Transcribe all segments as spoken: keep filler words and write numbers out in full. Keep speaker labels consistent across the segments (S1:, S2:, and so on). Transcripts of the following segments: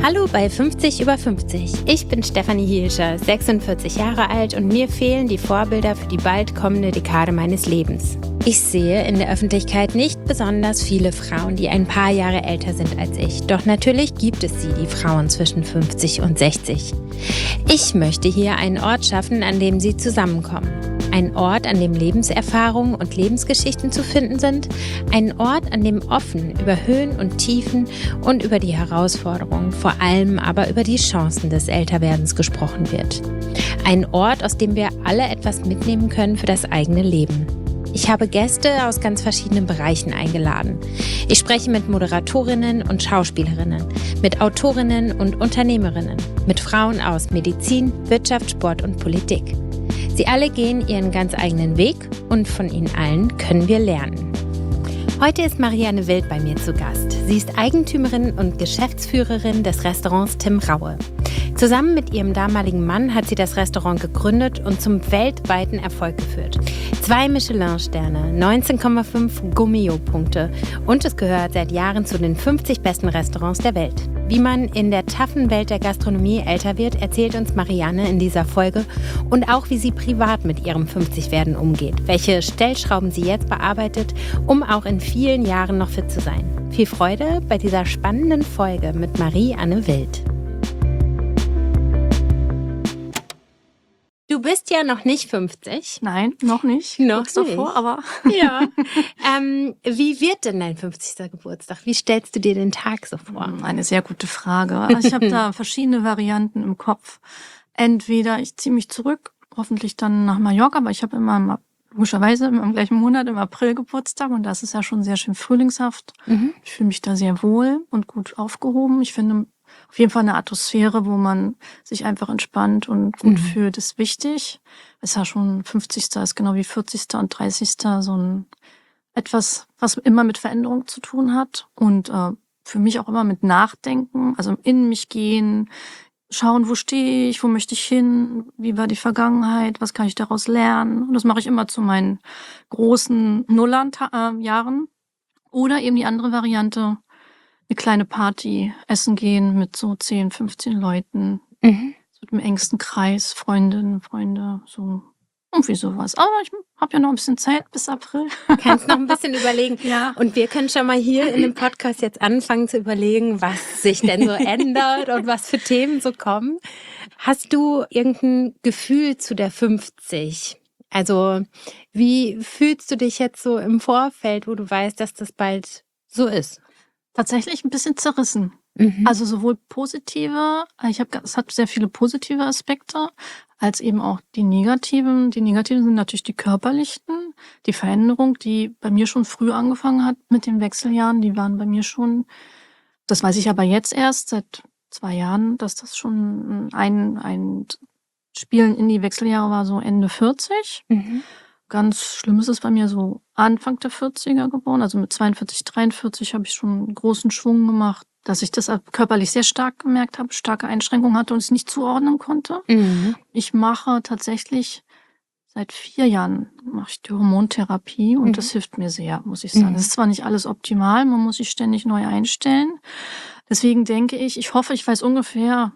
S1: Hallo bei fünfzig über fünfzig. Ich bin Stefanie Hielscher, sechsundvierzig Jahre alt und mir fehlen die Vorbilder für die bald kommende Dekade meines Lebens. Ich sehe in der Öffentlichkeit nicht besonders viele Frauen, die ein paar Jahre älter sind als ich. Doch natürlich gibt es sie, die Frauen zwischen fünfzig und sechzig. Ich möchte hier einen Ort schaffen, an dem sie zusammenkommen. Ein Ort, an dem Lebenserfahrungen und Lebensgeschichten zu finden sind. Ein Ort, an dem offen über Höhen und Tiefen und über die Herausforderungen, vor allem aber über die Chancen des Älterwerdens gesprochen wird. Ein Ort, aus dem wir alle etwas mitnehmen können für das eigene Leben. Ich habe Gäste aus ganz verschiedenen Bereichen eingeladen. Ich spreche mit Moderatorinnen und Schauspielerinnen, mit Autorinnen und Unternehmerinnen, mit Frauen aus Medizin, Wirtschaft, Sport und Politik. Sie alle gehen ihren ganz eigenen Weg und von ihnen allen können wir lernen. Heute ist Marianne Wild bei mir zu Gast. Sie ist Eigentümerin und Geschäftsführerin des Restaurants Tim Raue. Zusammen mit ihrem damaligen Mann hat sie das Restaurant gegründet und zum weltweiten Erfolg geführt. Zwei Michelin-Sterne, neunzehn Komma fünf Gummio-Punkte und es gehört seit Jahren zu den fünfzig besten Restaurants der Welt. Wie man in der taffen Welt der Gastronomie älter wird, erzählt uns Marianne in dieser Folge und auch, wie sie privat mit ihrem fünfzig-Werden umgeht, welche Stellschrauben sie jetzt bearbeitet, um auch in vielen Jahren noch fit zu sein. Viel Freude bei dieser spannenden Folge mit Marianne Wild. Du bist ja noch nicht fünfzig.
S2: Nein, noch nicht.
S1: Noch
S2: Kurz
S1: nicht.
S2: davor, aber
S1: Ja. ähm, wie wird denn dein fünfzigster Geburtstag? Wie stellst du dir den Tag so vor?
S2: Eine sehr gute Frage. Also ich habe da verschiedene Varianten im Kopf. Entweder ich ziehe mich zurück, hoffentlich dann nach Mallorca, aber ich habe immer im, logischerweise immer im gleichen Monat, im April Geburtstag und das ist ja schon sehr schön frühlingshaft. Mhm. Ich fühle mich da sehr wohl und gut aufgehoben. Ich finde auf jeden Fall eine Atmosphäre, wo man sich einfach entspannt und gut mhm. fühlt, ist wichtig. Es ist ja schon fünfzigster ist genau wie vierzigster und dreißigster so ein etwas, was immer mit Veränderung zu tun hat und äh, für mich auch immer mit Nachdenken, also in mich gehen, schauen, wo stehe ich, wo möchte ich hin, wie war die Vergangenheit, was kann ich daraus lernen. Und das mache ich immer zu meinen großen Nullern-Jahren. Oder eben die andere Variante, eine kleine Party, essen gehen mit so zehn, fünfzehn Leuten. Mhm. Mit dem engsten Kreis, Freundinnen, Freunde, so irgendwie sowas. Aber ich habe ja noch ein bisschen Zeit bis April.
S1: Du kannst noch ein bisschen überlegen.
S2: Ja.
S1: Und wir können schon mal hier in dem Podcast jetzt anfangen zu überlegen, was sich denn so ändert und was für Themen so kommen. Hast du irgendein Gefühl zu der fünfzig? Also wie fühlst du dich jetzt so im Vorfeld, wo du weißt, dass das bald so ist?
S2: Tatsächlich ein bisschen zerrissen.
S1: Mhm.
S2: Also sowohl positive, ich habe, es hat sehr viele positive Aspekte, als eben auch die negativen. Die negativen sind natürlich die körperlichen, die Veränderung, die bei mir schon früh angefangen hat mit den Wechseljahren. Die waren bei mir schon, das weiß ich aber jetzt erst seit zwei Jahren, dass das schon ein, ein Spielen in die Wechseljahre war, so Ende vierzig. Mhm. Ganz schlimm ist es bei mir so Anfang der vierziger geboren, also mit zweiundvierzig, dreiundvierzig habe ich schon einen großen Schwung gemacht, dass ich das körperlich sehr stark gemerkt habe, starke Einschränkungen hatte und es nicht zuordnen konnte. Mhm. Ich mache tatsächlich seit vier Jahren mache ich die Hormontherapie und mhm. das hilft mir sehr, muss ich sagen. Es mhm. ist zwar nicht alles optimal, man muss sich ständig neu einstellen. Deswegen denke ich, ich hoffe, ich weiß ungefähr,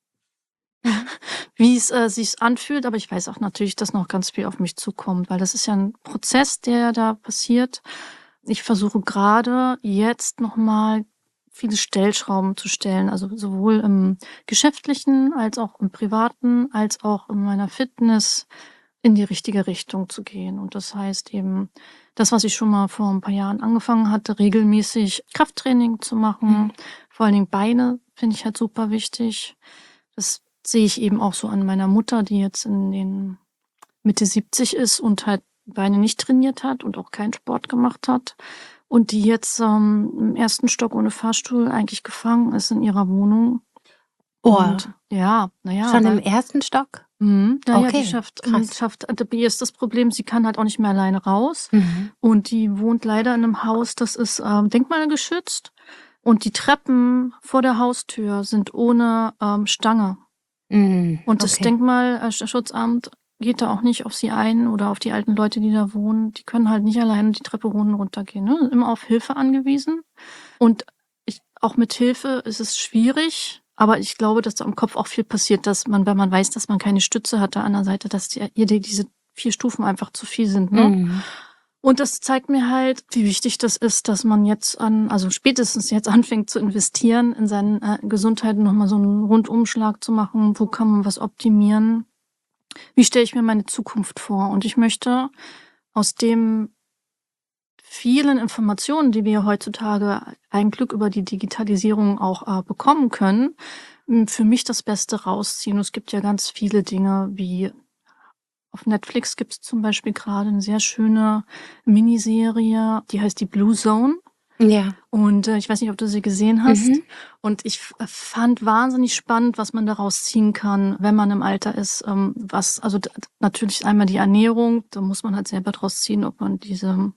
S2: wie es äh, sich anfühlt, aber ich weiß auch natürlich, dass noch ganz viel auf mich zukommt, weil das ist ja ein Prozess, der da passiert. Ich versuche gerade jetzt nochmal viele Stellschrauben zu stellen, also sowohl im Geschäftlichen als auch im Privaten, als auch in meiner Fitness in die richtige Richtung zu gehen. Und das heißt eben, das, was ich schon mal vor ein paar Jahren angefangen hatte, regelmäßig Krafttraining zu machen, mhm. vor allen Dingen Beine finde ich halt super wichtig. Das sehe ich eben auch so an meiner Mutter, die jetzt in den Mitte siebzig ist und halt Beine nicht trainiert hat und auch keinen Sport gemacht hat. Und die jetzt ähm, im ersten Stock ohne Fahrstuhl eigentlich gefangen ist in ihrer Wohnung.
S1: Oh.
S2: Und ja, naja.
S1: Schon im ersten Stock?
S2: Mhm. Naja,
S1: okay,
S2: die schafft, schafft, bei ihr ist das Problem, sie kann halt auch nicht mehr alleine raus.
S1: Mhm.
S2: Und die wohnt leider in einem Haus, das ist ähm, denkmalgeschützt. Und die Treppen vor der Haustür sind ohne ähm, Stange.
S1: Mhm.
S2: Und das
S1: okay.
S2: Denkmalschutzamt geht da auch nicht auf sie ein oder auf die alten Leute, die da wohnen. Die können halt nicht alleine die Treppe runter runtergehen. Ne? Immer auf Hilfe angewiesen. Und ich, auch mit Hilfe ist es schwierig. Aber ich glaube, dass da im Kopf auch viel passiert, dass man, wenn man weiß, dass man keine Stütze hat da an der Seite, dass die, ihr die, diese vier Stufen einfach zu viel sind. Ne?
S1: Mhm.
S2: Und das zeigt mir halt, wie wichtig das ist, dass man jetzt an, also spätestens jetzt anfängt zu investieren, in seine äh, Gesundheit nochmal so einen Rundumschlag zu machen. Wo kann man was optimieren? Wie stelle ich mir meine Zukunft vor? Und ich möchte aus dem vielen Informationen, die wir heutzutage ein Glück über die Digitalisierung auch äh, bekommen können, für mich das Beste rausziehen. Und es gibt ja ganz viele Dinge, wie auf Netflix gibt es zum Beispiel gerade eine sehr schöne Miniserie, die heißt die Blue Zone.
S1: Ja.
S2: Und äh, ich weiß nicht, ob du sie gesehen hast.
S1: Mhm.
S2: Und ich f- fand wahnsinnig spannend, was man daraus ziehen kann, wenn man im Alter ist. Ähm, was, also d- natürlich einmal die Ernährung, da muss man halt selber draus ziehen, ob man diese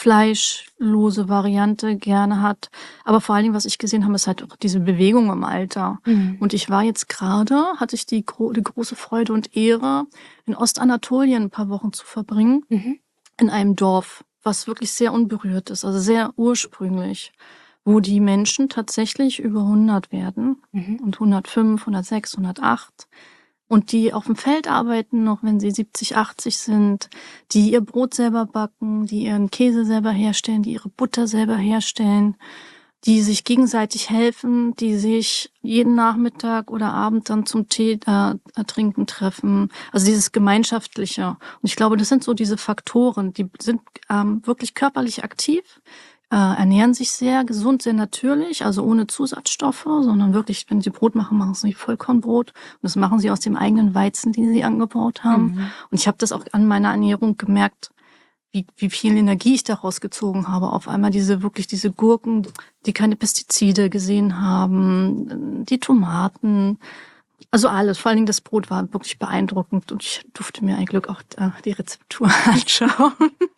S2: fleischlose Variante gerne hat. Aber vor allen Dingen, was ich gesehen habe, ist halt auch diese Bewegung im Alter.
S1: Mhm.
S2: Und ich war jetzt gerade, hatte ich die, gro die große Freude und Ehre, in Ostanatolien ein paar Wochen zu verbringen,
S1: Mhm.
S2: in einem Dorf, was wirklich sehr unberührt ist, also sehr ursprünglich, wo die Menschen tatsächlich über hundert werden
S1: Mhm.
S2: und hundertfünf, hundertsechs, hundertacht und die auf dem Feld arbeiten, noch wenn sie siebzig, achtzig sind, die ihr Brot selber backen, die ihren Käse selber herstellen, die ihre Butter selber herstellen, die sich gegenseitig helfen, die sich jeden Nachmittag oder Abend dann zum Tee äh, trinken treffen. Also dieses Gemeinschaftliche. Und ich glaube, das sind so diese Faktoren, die sind ähm, wirklich körperlich aktiv, äh, ernähren sich sehr gesund, sehr natürlich, also ohne Zusatzstoffe, sondern wirklich, wenn sie Brot machen, machen sie Vollkornbrot. Und das machen sie aus dem eigenen Weizen, den sie angebaut haben.
S1: Mhm.
S2: Und ich habe das auch an meiner Ernährung gemerkt, wie, wie viel Energie ich daraus gezogen habe. Auf einmal diese, wirklich diese Gurken, die keine Pestizide gesehen haben, die Tomaten, also alles. Vor allen Dingen das Brot war wirklich beeindruckend und ich durfte mir ein Glück auch äh, die Rezeptur anschauen.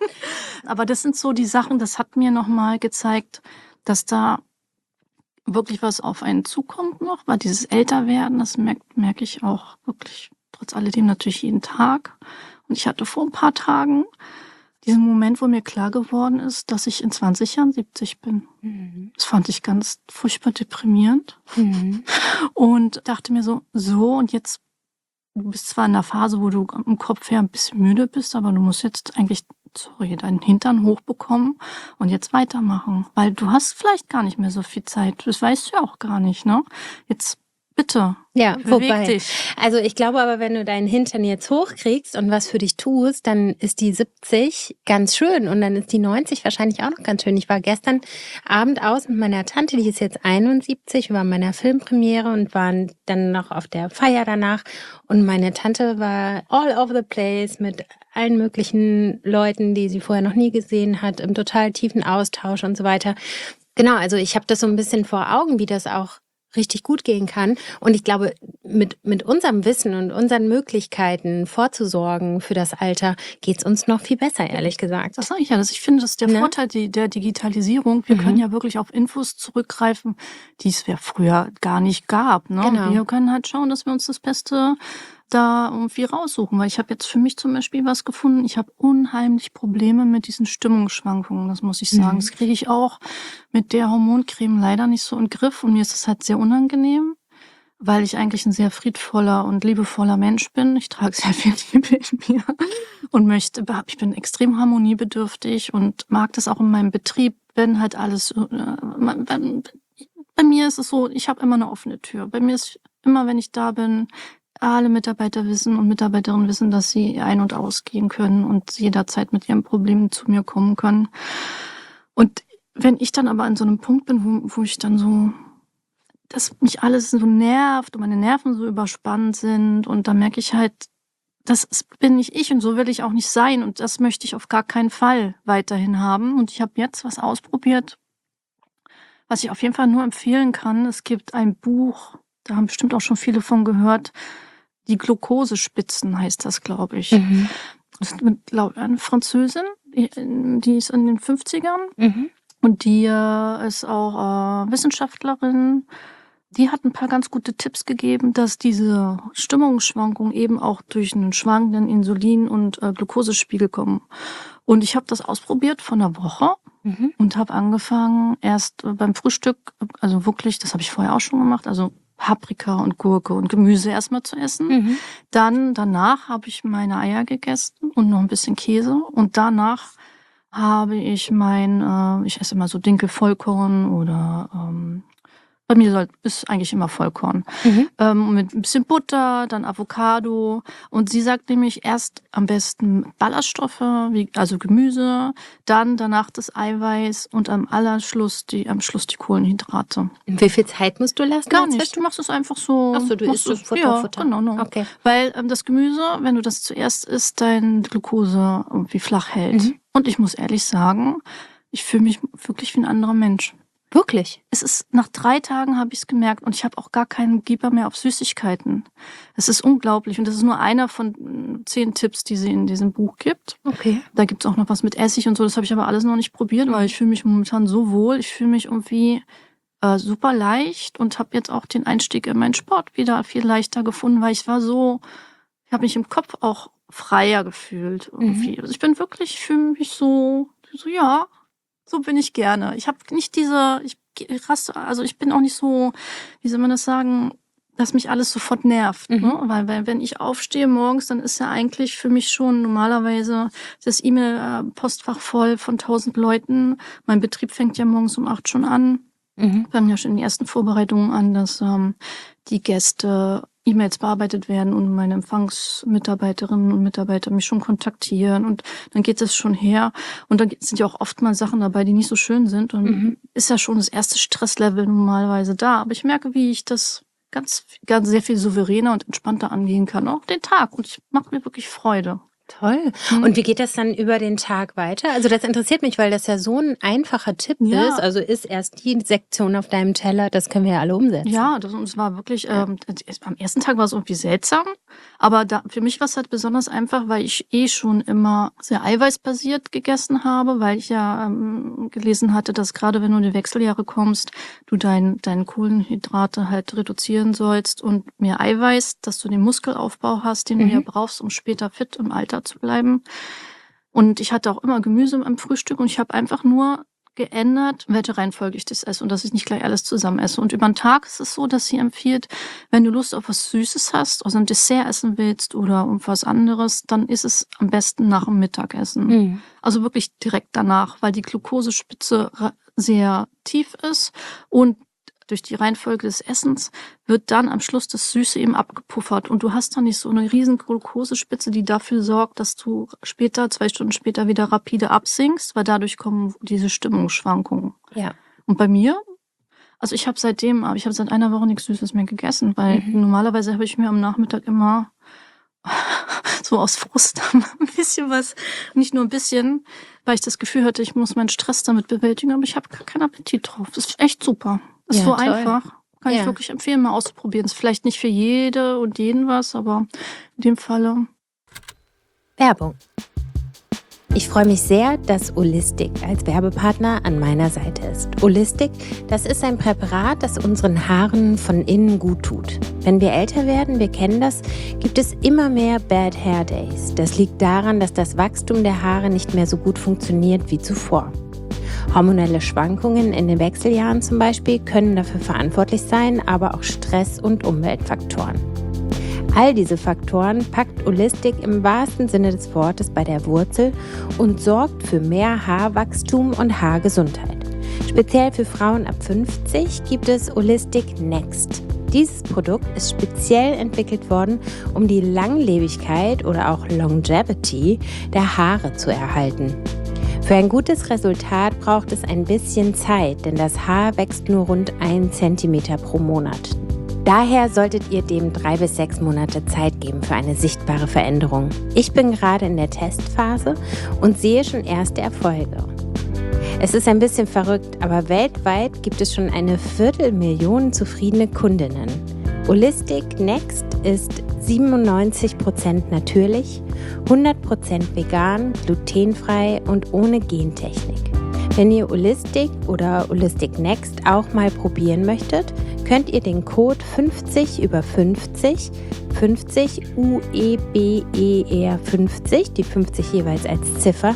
S2: Aber das sind so die Sachen, das hat mir nochmal gezeigt, dass da wirklich was auf einen zukommt noch, weil dieses Älterwerden, das merke merk ich auch wirklich trotz alledem natürlich jeden Tag. Und ich hatte vor ein paar Tagen diesen Moment, wo mir klar geworden ist, dass ich in zwanzig Jahren siebzig bin.
S1: Mhm.
S2: Das fand ich ganz furchtbar deprimierend.
S1: Mhm.
S2: Und dachte mir so, so und jetzt, du bist zwar in einer Phase, wo du im Kopf her ein bisschen müde bist, aber du musst jetzt eigentlich, sorry, deinen Hintern hochbekommen und jetzt weitermachen. Weil du hast vielleicht gar nicht mehr so viel Zeit. Das weißt du ja auch gar nicht, ne? Jetzt bitte,
S1: Ja,
S2: beweg
S1: wobei,
S2: dich.
S1: also ich glaube aber, wenn du deinen Hintern jetzt hochkriegst und was für dich tust, dann ist die siebzig ganz schön und dann ist die neunzig wahrscheinlich auch noch ganz schön. Ich war gestern Abend aus mit meiner Tante, die ist jetzt einundsiebzig, wir waren bei meiner Filmpremiere und waren dann noch auf der Feier danach und meine Tante war all over the place mit allen möglichen Leuten, die sie vorher noch nie gesehen hat, im total tiefen Austausch und so weiter. Genau, also ich habe das so ein bisschen vor Augen, wie das auch richtig gut gehen kann. Und ich glaube, mit, mit unserem Wissen und unseren Möglichkeiten vorzusorgen für das Alter geht's uns noch viel besser, ehrlich gesagt.
S2: Das sage ich ja. Das, ich finde, das ist der
S1: Ne?
S2: Vorteil die, der Digitalisierung. Wir
S1: Mhm.
S2: können ja wirklich auf Infos zurückgreifen, die es ja früher gar nicht gab. Ne?
S1: Genau.
S2: Wir können halt schauen, dass wir uns das Beste da irgendwie raussuchen. Weil ich habe jetzt für mich zum Beispiel was gefunden. Ich habe unheimlich Probleme mit diesen Stimmungsschwankungen. Das muss ich sagen.
S1: Mhm.
S2: Das kriege ich auch mit der Hormoncreme leider nicht so in den Griff. Und mir ist das halt sehr unangenehm, weil ich eigentlich ein sehr friedvoller und liebevoller Mensch bin. Ich trage sehr viel Liebe in mir und möchte, ich bin extrem harmoniebedürftig und mag das auch in meinem Betrieb, wenn halt alles, äh, bei, bei mir ist es so, ich habe immer eine offene Tür. Bei mir ist immer, wenn ich da bin, alle Mitarbeiter wissen und Mitarbeiterinnen wissen, dass sie ein- und ausgehen können und jederzeit mit ihren Problemen zu mir kommen können. Und wenn ich dann aber an so einem Punkt bin, wo, wo ich dann so, dass mich alles so nervt und meine Nerven so überspannt sind und da merke ich halt, das bin nicht ich und so will ich auch nicht sein und das möchte ich auf gar keinen Fall weiterhin haben. Und ich habe jetzt was ausprobiert, was ich auf jeden Fall nur empfehlen kann. Es gibt ein Buch, da haben bestimmt auch schon viele von gehört, die Glukosespitzen heißt das, glaube ich.
S1: Mhm.
S2: Das ist mit, glaub, eine Französin, die, die ist in den fünfzigern
S1: Mhm.
S2: und die äh, ist auch äh, Wissenschaftlerin. Die hat ein paar ganz gute Tipps gegeben, dass diese Stimmungsschwankungen eben auch durch einen schwankenden Insulin- und äh, Glukosespiegel kommen. Und ich habe das ausprobiert vor einer Woche
S1: Mhm.
S2: und habe angefangen erst äh, beim Frühstück, also wirklich, das habe ich vorher auch schon gemacht, also Paprika und Gurke und Gemüse erstmal zu essen.
S1: Mhm.
S2: Dann, danach habe ich meine Eier gegessen und noch ein bisschen Käse. Und danach habe ich mein, äh, ich esse immer so Dinkel-Vollkorn oder ähm, bei mir soll, ist eigentlich immer Vollkorn.
S1: Mhm.
S2: Ähm, mit ein bisschen Butter, dann Avocado. Und sie sagt nämlich erst am besten Ballaststoffe, wie, also Gemüse, dann danach das Eiweiß und am Allerschluss die, am Schluss die Kohlenhydrate.
S1: Wie viel Zeit musst du lassen?
S2: Gar nicht,
S1: dazwischen?
S2: du machst es einfach so.
S1: Ach so, du
S2: machst
S1: isst
S2: es-
S1: Futter,
S2: ja,
S1: Futter.
S2: Genau, genau.
S1: Okay.
S2: Weil ähm, das Gemüse, wenn du das zuerst isst, dein Glucose irgendwie flach hält.
S1: Mhm.
S2: Und ich muss ehrlich sagen, ich fühle mich wirklich wie ein anderer Mensch.
S1: Wirklich?
S2: Es ist, nach drei Tagen habe ich es gemerkt und ich habe auch gar keinen Gieber mehr auf Süßigkeiten. Es ist unglaublich und das ist nur einer von mm, zehn Tipps, die sie in diesem Buch gibt.
S1: Okay.
S2: Da gibt's auch noch was mit Essig und so, das habe ich aber alles noch nicht probiert, weil ich fühle mich momentan so wohl. Ich fühle mich irgendwie äh, super leicht und habe jetzt auch den Einstieg in meinen Sport wieder viel leichter gefunden, weil ich war so, ich habe mich im Kopf auch freier gefühlt irgendwie. Also ich bin wirklich, ich fühle mich so, so ja, so bin ich gerne. Ich habe nicht diese, ich raste, also ich bin auch nicht so, wie soll man das sagen, dass mich alles sofort nervt.
S1: Mhm.
S2: Ne? Weil, weil wenn ich aufstehe morgens, dann ist ja eigentlich für mich schon normalerweise das E-Mail-Postfach voll von tausend Leuten. Mein Betrieb fängt ja morgens um acht schon an.
S1: Mhm.
S2: Wir fangen ja schon die ersten Vorbereitungen an, dass ähm, die Gäste E-Mails bearbeitet werden und meine Empfangsmitarbeiterinnen und Mitarbeiter mich schon kontaktieren und dann geht es schon her. Und dann sind ja auch oft mal Sachen dabei, die nicht so schön sind und
S1: Mhm.
S2: ist ja schon das erste Stresslevel normalerweise da. Aber ich merke, wie ich das ganz, ganz sehr viel souveräner und entspannter angehen kann, auch den Tag. Und ich mache mir wirklich Freude.
S1: Toll.
S2: Mhm.
S1: Und wie geht das dann über den Tag weiter? Also das interessiert mich, weil das ja so ein einfacher Tipp
S2: Ja.
S1: ist. Also ist erst die Sektion auf deinem Teller, das können wir ja alle umsetzen.
S2: Ja, das, und es war wirklich, ähm, am ersten Tag war es irgendwie seltsam, aber da, für mich war es halt besonders einfach, weil ich eh schon immer sehr eiweißbasiert gegessen habe, weil ich ja ähm, gelesen hatte, dass gerade wenn du in die Wechseljahre kommst, du dein, deine Kohlenhydrate halt reduzieren sollst und mehr Eiweiß, dass du den Muskelaufbau hast, den
S1: Mhm.
S2: du ja brauchst, um später fit im Alter zu bleiben. Und ich hatte auch immer Gemüse am Frühstück und ich habe einfach nur geändert, welche Reihenfolge ich das esse und dass ich nicht gleich alles zusammen esse. Und über den Tag ist es so, dass sie empfiehlt, wenn du Lust auf was Süßes hast, also ein Dessert essen willst oder irgendwas anderes, dann ist es am besten nach dem Mittagessen.
S1: Mhm.
S2: Also wirklich direkt danach, weil die Glukosespitze ra- sehr tief ist und durch die Reihenfolge des Essens wird dann am Schluss das Süße eben abgepuffert und du hast dann nicht so eine riesen Glukosespitze, die dafür sorgt, dass du später, zwei Stunden später wieder rapide absinkst, weil dadurch kommen diese Stimmungsschwankungen.
S1: Ja.
S2: Und bei mir, also ich habe seitdem, aber ich habe seit einer Woche nichts Süßes mehr gegessen, weil
S1: Mhm.
S2: normalerweise habe ich mir am Nachmittag immer so aus Frust ein bisschen was, nicht nur ein bisschen, weil ich das Gefühl hatte, ich muss meinen Stress damit bewältigen, aber ich habe gar keinen Appetit drauf. Das ist echt super. Das ist
S1: Ja,
S2: so
S1: toll.
S2: einfach. Kann
S1: Ja.
S2: ich wirklich empfehlen, mal auszuprobieren. Ist vielleicht nicht für jede und jeden was, aber in dem Falle.
S1: Werbung. Ich freue mich sehr, dass Olistic als Werbepartner an meiner Seite ist. Olistic, das ist ein Präparat, das unseren Haaren von innen gut tut. Wenn wir älter werden, wir kennen das, gibt es immer mehr Bad Hair Days. Das liegt daran, dass das Wachstum der Haare nicht mehr so gut funktioniert wie zuvor. Hormonelle Schwankungen in den Wechseljahren zum Beispiel können dafür verantwortlich sein, aber auch Stress und Umweltfaktoren. All diese Faktoren packt Olistic im wahrsten Sinne des Wortes bei der Wurzel und sorgt für mehr Haarwachstum und Haargesundheit. Speziell für Frauen ab fünfzig gibt es Olistic Next. Dieses Produkt ist speziell entwickelt worden, um die Langlebigkeit oder auch Longevity der Haare zu erhalten. Für ein gutes Resultat braucht es ein bisschen Zeit, denn das Haar wächst nur rund einen Zentimeter pro Monat. Daher solltet ihr dem drei bis sechs Monate Zeit geben für eine sichtbare Veränderung. Ich bin gerade in der Testphase und sehe schon erste Erfolge. Es ist ein bisschen verrückt, aber weltweit gibt es schon eine Viertelmillion zufriedene Kundinnen. Olistic Next ist siebenundneunzig Prozent natürlich, hundert Prozent vegan, glutenfrei und ohne Gentechnik. Wenn ihr Olistic oder Olistic Next auch mal probieren möchtet, könnt ihr den Code fünfzig über fünfzig, fünfzig U E B E R fünfzig, die fünfzig jeweils als Ziffer,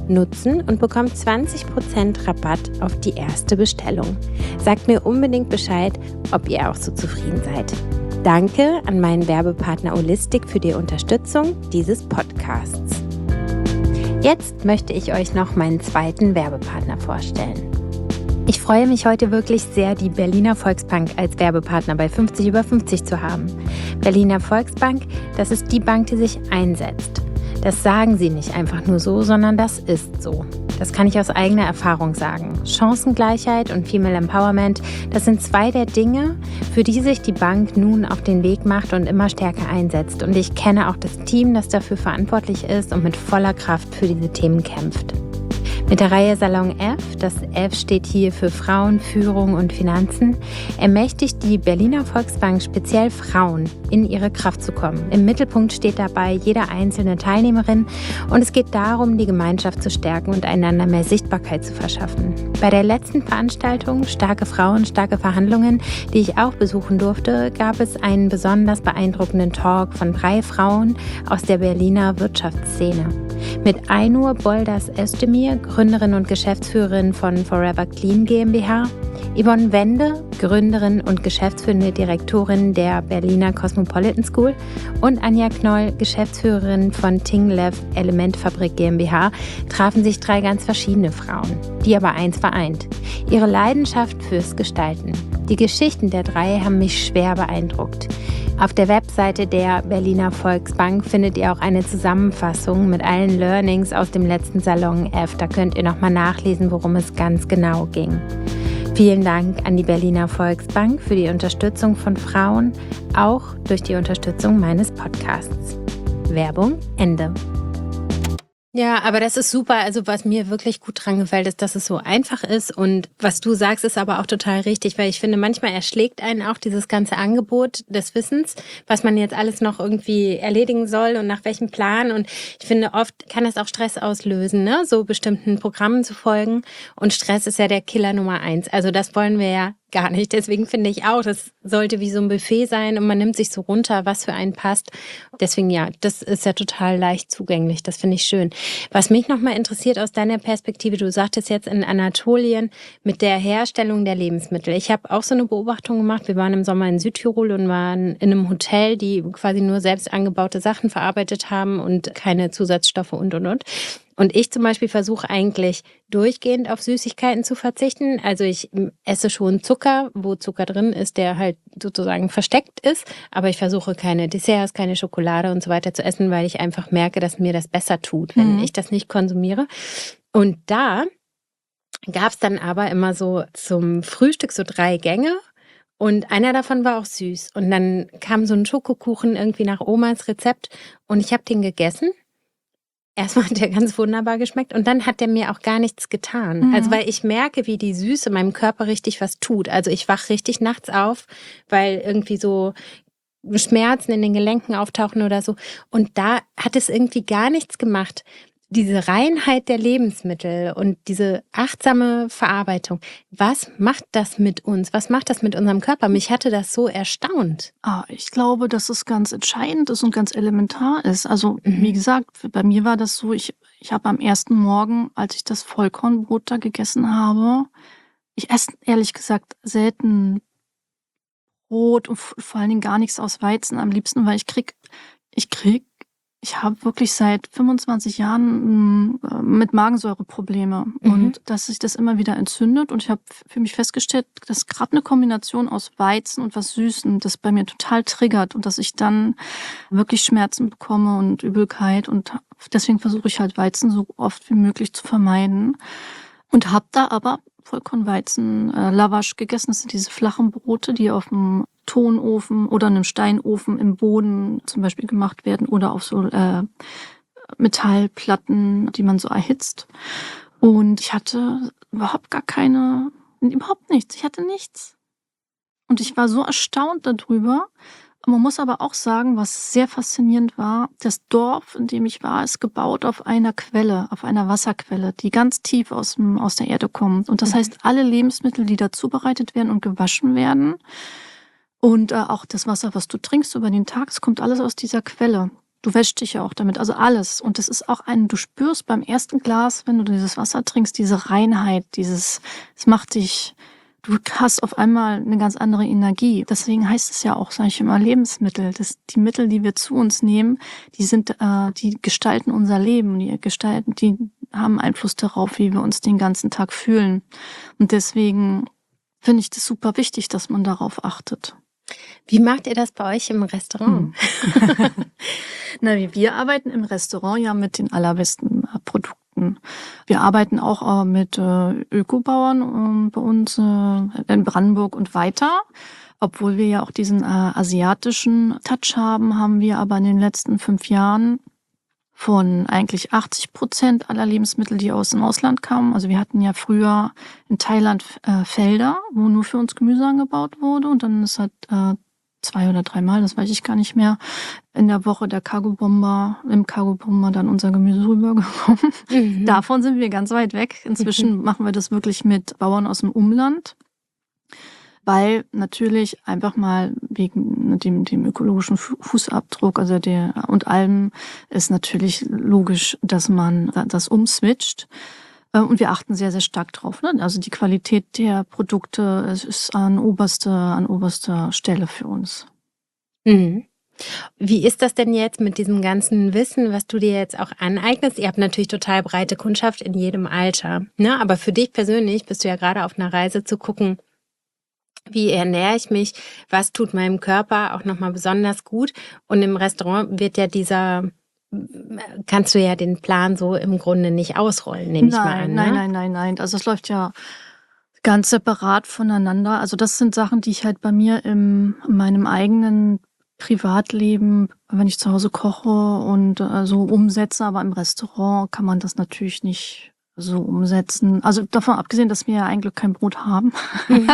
S1: nutzen und bekommt zwanzig Prozent Rabatt auf die erste Bestellung. Sagt mir unbedingt Bescheid, ob ihr auch so zufrieden seid. Danke an meinen Werbepartner Olistic für die Unterstützung dieses Podcasts. Jetzt möchte ich euch noch meinen zweiten Werbepartner vorstellen. Ich freue mich heute wirklich sehr, die Berliner Volksbank als Werbepartner bei fünfzig über fünfzig zu haben. Berliner Volksbank, das ist die Bank, die sich einsetzt. Das sagen sie nicht einfach nur so, sondern das ist so. Das kann ich aus eigener Erfahrung sagen. Chancengleichheit und Female Empowerment, das sind zwei der Dinge, für die sich die Bank nun auf den Weg macht und immer stärker einsetzt. Und ich kenne auch das Team, das dafür verantwortlich ist und mit voller Kraft für diese Themen kämpft. Mit der Reihe Salon F, das F steht hier für Frauen, Führung und Finanzen, ermächtigt die Berliner Volksbank speziell Frauen, in ihre Kraft zu kommen. Im Mittelpunkt steht dabei jede einzelne Teilnehmerin und es geht darum, die Gemeinschaft zu stärken und einander mehr Sichtbarkeit zu verschaffen. Bei der letzten Veranstaltung Starke Frauen, starke Verhandlungen, die ich auch besuchen durfte, gab es einen besonders beeindruckenden Talk von drei Frauen aus der Berliner Wirtschaftsszene. Mit Aynur Bolders Özdemir, Gründerin und Geschäftsführerin von Forever Clean GmbH, Yvonne Wende, Gründerin und geschäftsführende Direktorin der Berliner Cosmopolitan School und Anja Knoll, Geschäftsführerin von Tinglev Elementfabrik GmbH, trafen sich drei ganz verschiedene Frauen, die aber eins vereint: ihre Leidenschaft fürs Gestalten. Die Geschichten der drei haben mich schwer beeindruckt. Auf der Webseite der Berliner Volksbank findet ihr auch eine Zusammenfassung mit allen Learnings aus dem letzten Salon F. Da könnt ihr nochmal nachlesen, worum es ganz genau ging. Vielen Dank an die Berliner Volksbank für die Unterstützung von Frauen, auch durch die Unterstützung meines Podcasts. Werbung Ende. Ja, aber das ist super. Also was mir wirklich gut dran gefällt, ist, dass es so einfach ist. Und was du sagst, ist aber auch total richtig, weil ich finde, manchmal erschlägt einen auch dieses ganze Angebot des Wissens, was man jetzt alles noch irgendwie erledigen soll und nach welchem Plan. Und ich finde, oft kann das auch Stress auslösen, ne? So bestimmten Programmen zu folgen. Und Stress ist ja der Killer Nummer eins. Also das wollen wir ja gar nicht. Deswegen finde ich auch, das sollte wie so ein Buffet sein und man nimmt sich so runter, was für einen passt. Deswegen ja, das ist ja total leicht zugänglich. Das finde ich schön. Was mich nochmal interessiert aus deiner Perspektive, du sagtest jetzt in Anatolien mit der Herstellung der Lebensmittel. Ich habe auch so eine Beobachtung gemacht. Wir waren im Sommer in Südtirol und waren in einem Hotel, die quasi nur selbst angebaute Sachen verarbeitet haben und keine Zusatzstoffe und, und, und. Und ich zum Beispiel versuche eigentlich durchgehend auf Süßigkeiten zu verzichten. Also ich esse schon Zucker, wo Zucker drin ist, der halt sozusagen versteckt ist. Aber ich versuche keine Desserts, keine Schokolade und so weiter zu essen, weil ich einfach merke, dass mir das besser tut, wenn mhm. ich das nicht konsumiere. Und da gab es dann aber immer so zum Frühstück so drei Gänge. Und einer davon war auch süß. Und dann kam so ein Schokokuchen irgendwie nach Omas Rezept und ich habe den gegessen. Erstmal hat der ganz wunderbar geschmeckt und dann hat der mir auch gar nichts getan. Mhm. Also weil ich merke, wie die Süße meinem Körper richtig was tut. Also ich wach richtig nachts auf, weil irgendwie so Schmerzen in den Gelenken auftauchen oder so. Und da hat es irgendwie gar nichts gemacht. Diese Reinheit der Lebensmittel und diese achtsame Verarbeitung, was macht das mit uns? Was macht das mit unserem Körper? Mich hatte das so erstaunt.
S2: Ah, ich glaube, dass es ganz entscheidend ist und ganz elementar ist. Also mhm. wie gesagt, bei mir war das so, ich, ich habe am ersten Morgen, als ich das Vollkornbrot da gegessen habe, ich esse ehrlich gesagt selten Brot und vor allen Dingen gar nichts aus Weizen am liebsten, weil ich krieg, ich krieg Ich habe wirklich seit fünfundzwanzig Jahren äh, mit Magensäure Probleme mhm. und dass sich das immer wieder entzündet. Und ich habe für mich festgestellt, dass gerade eine Kombination aus Weizen und was Süßem das bei mir total triggert und dass ich dann wirklich Schmerzen bekomme und Übelkeit. Und deswegen versuche ich halt Weizen so oft wie möglich zu vermeiden. Und habe da aber Vollkornweizen äh, Lavash gegessen. Das sind diese flachen Brote, die auf dem Tonofen oder einem Steinofen im Boden zum Beispiel gemacht werden oder auf so äh, Metallplatten, die man so erhitzt. Und ich hatte überhaupt gar keine, überhaupt nichts. Ich hatte nichts. Und ich war so erstaunt darüber. Man muss aber auch sagen, was sehr faszinierend war, das Dorf, in dem ich war, ist gebaut auf einer Quelle, auf einer Wasserquelle, die ganz tief aus, dem, aus der Erde kommt. Und das mhm. heißt, alle Lebensmittel, die da zubereitet werden und gewaschen werden, und äh, auch das Wasser, was du trinkst über den Tag, es kommt alles aus dieser Quelle. Du wäschst dich ja auch damit, also alles. Und das ist auch ein, du spürst beim ersten Glas, wenn du dieses Wasser trinkst, diese Reinheit, dieses, es macht dich, du hast auf einmal eine ganz andere Energie. Deswegen heißt es ja auch, sage ich immer, Lebensmittel. Das, die Mittel, die wir zu uns nehmen, die sind, äh, die gestalten unser Leben, die gestalten, die haben Einfluss darauf, wie wir uns den ganzen Tag fühlen. Und deswegen finde ich das super wichtig, dass man darauf achtet.
S1: Wie macht ihr das bei euch im Restaurant?
S2: Hm. Na, wir arbeiten im Restaurant ja mit den allerbesten äh, Produkten. Wir arbeiten auch äh, mit äh, Ökobauern äh, bei uns äh, in Brandenburg und weiter. Obwohl wir ja auch diesen äh, asiatischen Touch haben, haben wir aber in den letzten fünf Jahren von eigentlich achtzig Prozent aller Lebensmittel, die aus dem Ausland kamen. Also wir hatten ja früher in Thailand äh, Felder, wo nur für uns Gemüse angebaut wurde. Und dann ist halt äh, zwei oder dreimal, das weiß ich gar nicht mehr, in der Woche der Cargo-Bomber, im Cargo-Bomber dann unser Gemüse rübergekommen. Mhm. Davon sind wir ganz weit weg. Inzwischen mhm. machen wir das wirklich mit Bauern aus dem Umland. Weil natürlich einfach mal wegen dem, dem ökologischen Fußabdruck, also der und allem ist natürlich logisch, dass man das umswitcht. Und wir achten sehr, sehr stark drauf. Ne? Also die Qualität der Produkte ist an oberster, an oberster Stelle für uns.
S1: Mhm. Wie ist das denn jetzt mit diesem ganzen Wissen, was du dir jetzt auch aneignest? Ihr habt natürlich total breite Kundschaft in jedem Alter. Ne? Aber für dich persönlich bist du ja gerade auf einer Reise zu gucken, wie ernähre ich mich, was tut meinem Körper auch nochmal besonders gut. Und im Restaurant wird ja dieser, kannst du ja den Plan so im Grunde nicht ausrollen, nehme ich mal an.
S2: Nein,
S1: ne?
S2: nein, nein, nein. Also es läuft ja ganz separat voneinander. Also das sind Sachen, die ich halt bei mir im, in meinem eigenen Privatleben, wenn ich zu Hause koche und äh, so umsetze, aber im Restaurant kann man das natürlich nicht so umsetzen. Also davon abgesehen, dass wir ja eigentlich kein Brot haben mhm.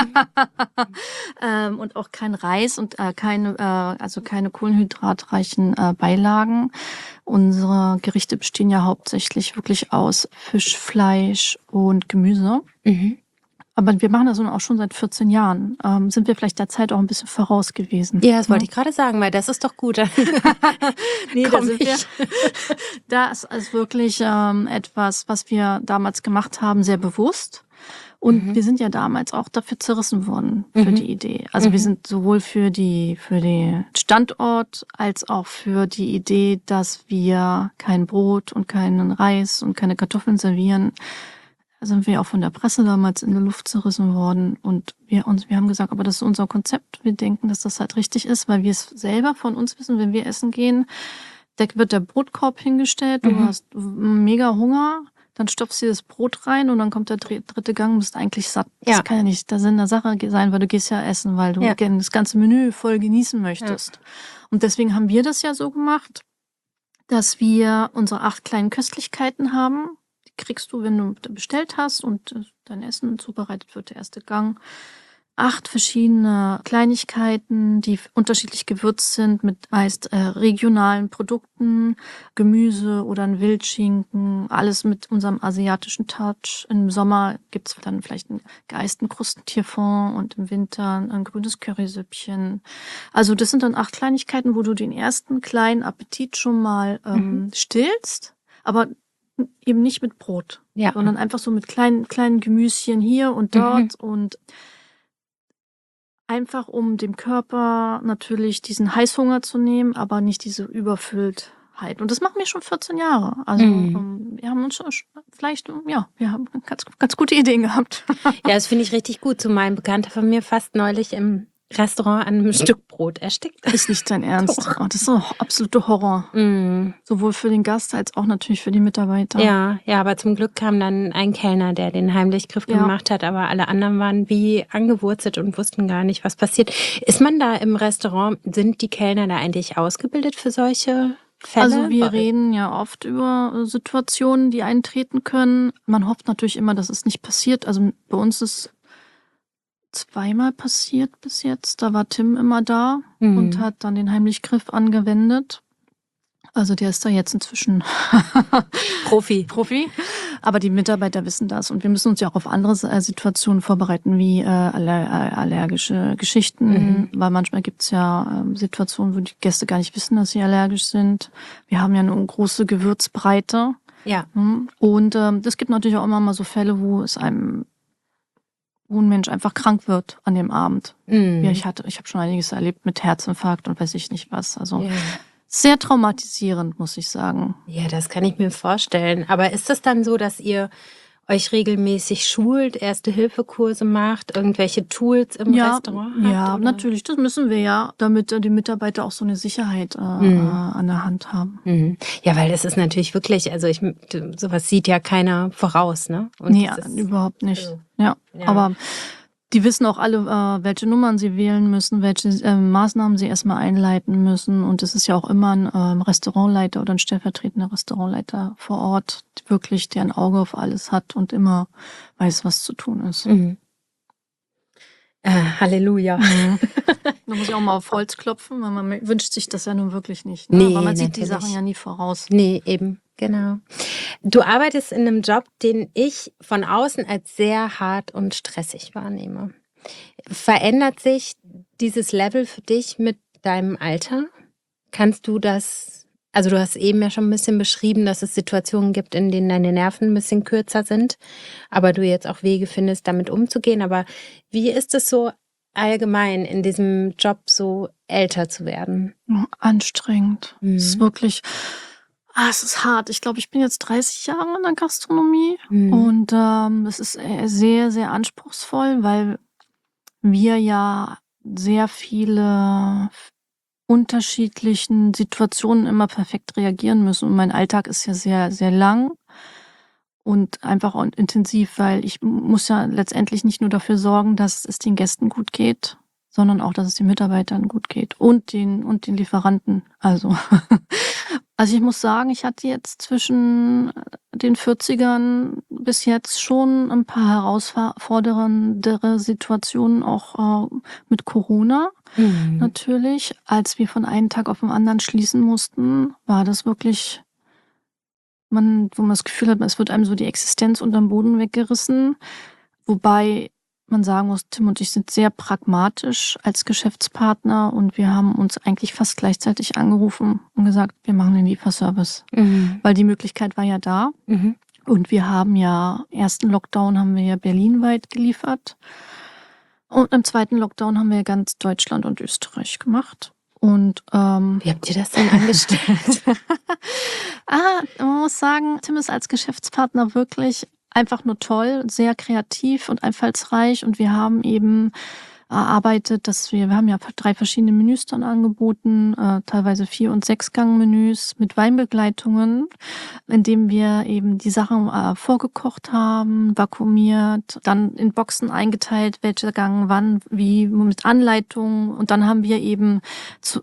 S2: ähm, und auch kein Reis und äh, keine, äh, also keine kohlenhydratreichen äh, Beilagen. Unsere Gerichte bestehen ja hauptsächlich wirklich aus Fisch, Fleisch und Gemüse. Mhm. Aber wir machen das auch schon seit vierzehn Jahren. Ähm, sind wir vielleicht der Zeit auch ein bisschen voraus gewesen.
S1: Ja, das wollte ja? ich gerade sagen, weil das ist doch gut.
S2: nee, da sind wir. Das ist wirklich ähm, etwas, was wir damals gemacht haben, sehr bewusst. Und mhm. wir sind ja damals auch dafür zerrissen worden, für mhm. die Idee. Also mhm. wir sind sowohl für die, für den Standort als auch für die Idee, dass wir kein Brot und keinen Reis und keine Kartoffeln servieren. Da sind wir auch von der Presse damals in der Luft zerrissen worden. Und wir uns, wir haben gesagt, aber das ist unser Konzept. Wir denken, dass das halt richtig ist, weil wir es selber von uns wissen, wenn wir essen gehen, da wird der Brotkorb hingestellt, du mhm. hast mega Hunger, dann stopfst du das Brot rein und dann kommt der dritte Gang und bist eigentlich satt. Das ja. kann ja nicht der Sinn der Sache sein, weil du gehst ja essen, weil du ja. das ganze Menü voll genießen möchtest. Ja. Und deswegen haben wir das ja so gemacht, dass wir unsere acht kleinen Köstlichkeiten haben. Kriegst du, wenn du bestellt hast und dein Essen zubereitet wird, der erste Gang. Acht verschiedene Kleinigkeiten, die unterschiedlich gewürzt sind mit meist äh, regionalen Produkten, Gemüse oder ein Wildschinken, alles mit unserem asiatischen Touch. Im Sommer gibt's dann vielleicht einen geeisten Krustentierfond und im Winter ein grünes Currysüppchen. Also das sind dann acht Kleinigkeiten, wo du den ersten kleinen Appetit schon mal ähm, mhm. stillst, aber eben nicht mit Brot, ja. sondern einfach so mit kleinen, kleinen Gemüschen hier und dort mhm. und einfach um dem Körper natürlich diesen Heißhunger zu nehmen, aber nicht diese Überfülltheit. Und das machen wir schon vierzehn Jahre. Also mhm. wir haben uns schon vielleicht, ja, wir haben ganz, ganz gute Ideen gehabt.
S1: Ja, das finde ich richtig gut. Zumal ein Bekannter von mir fast neulich im Restaurant an einem Stück Brot erstickt.
S2: Ist nicht dein Ernst. Oh, das ist so absolute Horror. Mm. Sowohl für den Gast als auch natürlich für die Mitarbeiter.
S1: Ja, ja, aber zum Glück kam dann ein Kellner, der den Heimlichgriff ja. gemacht hat, aber alle anderen waren wie angewurzelt und wussten gar nicht, was passiert. Ist man da im Restaurant, sind die Kellner da eigentlich ausgebildet für solche Fälle?
S2: Also wir reden ja oft über Situationen, die eintreten können. Man hofft natürlich immer, dass es nicht passiert. Also bei uns ist zweimal passiert bis jetzt. Da war Tim immer da mhm. und hat dann den Heimlichgriff angewendet. Also der ist da jetzt inzwischen
S1: Profi.
S2: Profi. Aber die Mitarbeiter wissen das. Und wir müssen uns ja auch auf andere äh, Situationen vorbereiten, wie äh, aller, äh, allergische Geschichten. Mhm. Weil manchmal gibt's ja äh, Situationen, wo die Gäste gar nicht wissen, dass sie allergisch sind. Wir haben ja eine große Gewürzbreite.
S1: Ja.
S2: Und ähm, es gibt natürlich auch immer mal so Fälle, wo es einem, wo ein Mensch einfach krank wird an dem Abend. Mhm. Ja, ich hatte, ich habe schon einiges erlebt mit Herzinfarkt und weiß ich nicht was. Also ja. Sehr traumatisierend, muss ich sagen.
S1: Ja, das kann ich mir vorstellen. Aber ist das dann so, dass ihr euch regelmäßig schult, Erste-Hilfe-Kurse macht, irgendwelche Tools im
S2: ja,
S1: Restaurant habt?
S2: Ja,
S1: oder?
S2: Natürlich, das müssen wir ja, damit äh, die Mitarbeiter auch so eine Sicherheit äh, mhm. an der Hand haben.
S1: Mhm. Ja, weil das ist natürlich wirklich, also ich, sowas sieht ja keiner voraus, ne?
S2: Und nee, ja, ist, überhaupt nicht. Also, ja. ja, aber die wissen auch alle, äh, welche Nummern sie wählen müssen, welche äh, Maßnahmen sie erstmal einleiten müssen. Und es ist ja auch immer ein ähm, Restaurantleiter oder ein stellvertretender Restaurantleiter vor Ort, wirklich, der ein Auge auf alles hat und immer weiß, was zu tun ist.
S1: Mhm. Äh, Halleluja.
S2: Mhm. Da muss ich auch mal auf Holz klopfen, weil man wünscht sich das ja nun wirklich nicht. Ne?
S1: Nee,
S2: aber man sieht
S1: natürlich.
S2: Die Sachen ja nie voraus.
S1: Nee, eben. Genau. Du arbeitest in einem Job, den ich von außen als sehr hart und stressig wahrnehme. Verändert sich dieses Level für dich mit deinem Alter? Kannst du das, also du hast eben ja schon ein bisschen beschrieben, dass es Situationen gibt, in denen deine Nerven ein bisschen kürzer sind, aber du jetzt auch Wege findest, damit umzugehen. Aber wie ist es so allgemein in diesem Job, so älter zu werden?
S2: Anstrengend. Mhm. Es ist wirklich... Ah, es ist hart. Ich glaube, ich bin jetzt dreißig Jahre in der Gastronomie mhm. und ähm, es ist sehr, sehr anspruchsvoll, weil wir ja sehr viele unterschiedlichen Situationen immer perfekt reagieren müssen. Und mein Alltag ist ja sehr, sehr lang und einfach und intensiv, weil ich muss ja letztendlich nicht nur dafür sorgen, dass es den Gästen gut geht, sondern auch, dass es den Mitarbeitern gut geht und den und den Lieferanten. Also, also ich muss sagen, ich hatte jetzt zwischen den vierzigern bis jetzt schon ein paar herausforderndere Situationen, auch äh, mit Corona. Mhm. Natürlich, als wir von einem Tag auf den anderen schließen mussten, war das wirklich, man, wo man das Gefühl hat, es wird einem so die Existenz unterm Boden weggerissen. Wobei man sagen muss, Tim und ich sind sehr pragmatisch als Geschäftspartner und wir haben uns eigentlich fast gleichzeitig angerufen und gesagt, wir machen den Lieferservice. Mhm. Weil die Möglichkeit war ja da. Mhm. Und wir haben ja, im ersten Lockdown haben wir ja berlinweit geliefert. Und im zweiten Lockdown haben wir ganz Deutschland und Österreich gemacht. Und ähm,
S1: wie habt ihr das denn angestellt?
S2: ah, man muss sagen, Tim ist als Geschäftspartner wirklich einfach nur toll, sehr kreativ und einfallsreich. Und wir haben eben erarbeitet, dass wir, wir haben ja drei verschiedene Menüs dann angeboten, äh, teilweise Vier- und Sechsgang-Menüs mit Weinbegleitungen, indem wir eben die Sachen äh, vorgekocht haben, vakuumiert, dann in Boxen eingeteilt, welcher Gang wann, wie, mit Anleitungen. Und dann haben wir eben zu